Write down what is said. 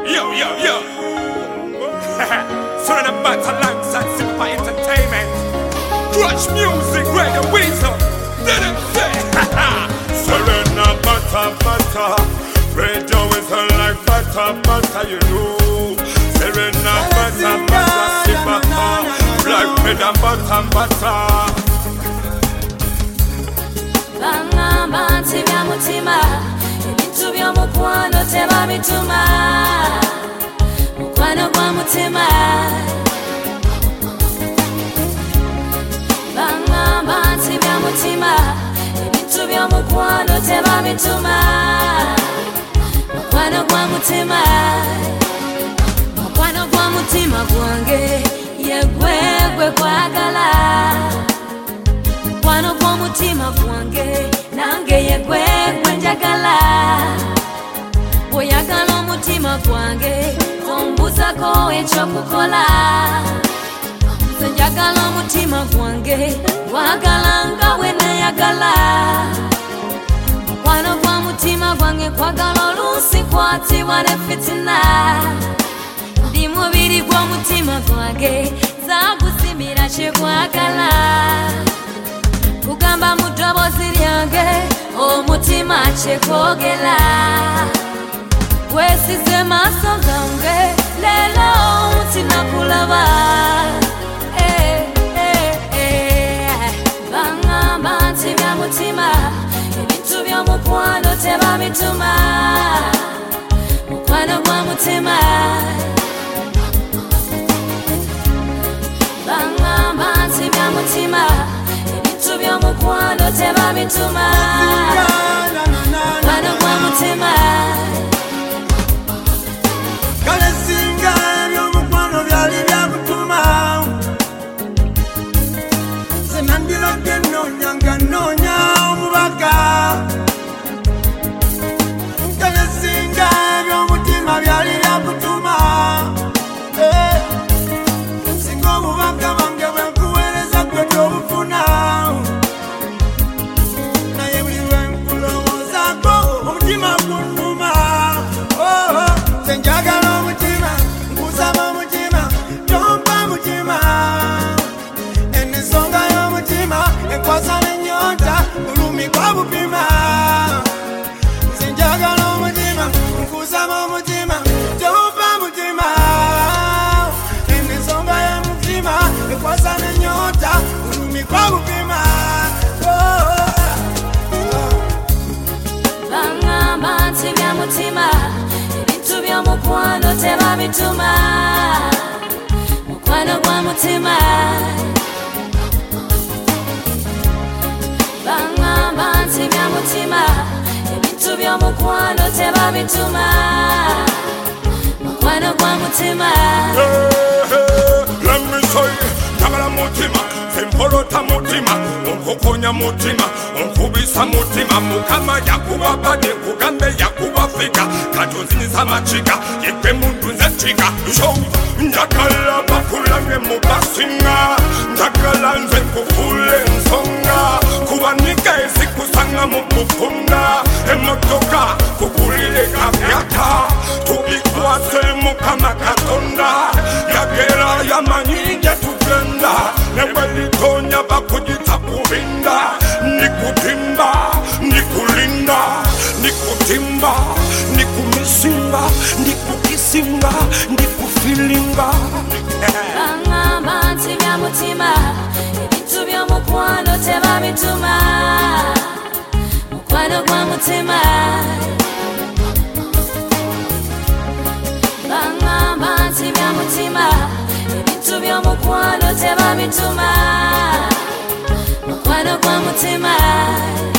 Yo. Surrender back alongside Simple Entertainment. Crush Music, Greg and Weezer. Did it say? Surrender butter. Radio is like butter, you know. Surrender butter, like bread and butter. Bangamba ntimya mutima ebintu by'omukwano tebabituma mukwano gwa mutima. Bangamba ntimya mutima ebintu by'omukwano tebabituma mukwano gwa mutima. Mukwano gwa mutima gwange yegwegwe kwagala. Mukwano gwa mutima gwange nange yegwegwe njagala. Oyagala omutima gwange tombuzako ekyokukola. Nze njagala omutima gwange gwagala nga bwe nayagala. Mukwano gwa mutima gwange kwagala oluusi kwatibwa ne fitina. Ndi mubiri gw'omutima gwange zagusimira kyekwagala. Kugamba mu ddoboozi lyange omutima kyekwogera. Wesize maaso gange leero tinakulaba. Bangamba ntimya mutima ebintu by'omukwano tebabituma mukwano gwa mutima. Bangamba ntimya mutima ebintu by'omukwano tebabituma mukwano gwa mutima. Kale singa eby'omukwano byali byakutuma nze nandirodde noonya omubaka. Kale singa eby'omutima byali byakutuma singa obubaka bwange bwe nkuweereza gwe tobufuna. Naye buli lwe nkulowoozaako omutima gunnuma. Nze njagala omutima nkusaba omutima tompa mutima. Ensonga y'omutima ekwasa n'ennyonta bulumi kwa bupima. Nze njagala omutima nkusaba omutima tompa mutima. Ensonga y'omutima ekwasa n'ennyonta bulumi kwa bupima. Bangamba ntimya mutima ebintu by'omukwano tebabituma mukwano gwa mutima. Bangamba ntimya mutima ebintu by'omukwano tebabituma mukwano gwa mutima. Let me show you, njagala mutima, sempolota mutima, onkokonya mutima, onkubisa mutima. Mukama yakuba bade kugambe yakuba fika, katonzinisa machiga yekwe muntu nze chiga. Show njagala bakulamye mubasinga, njagala nze nkufule ensonga. Kubanika esikusanga mu kufunda, emotoka kukulire kabyata, tubikwase mukama katonda. Yagera yamanyi gye tugenda, nebwelitonya bakugita kubinda. Nikutimba, nikulinda, nikutimba, nikumisimba, nikukisimba, ndikufilinga. Bangamba ntimya mutima ebintu by'omukwano tebabituma mukwano gwa mutima. Bangamba ntimya mutima ebintu by'omukwano tebabituma mukwano gwa mutima.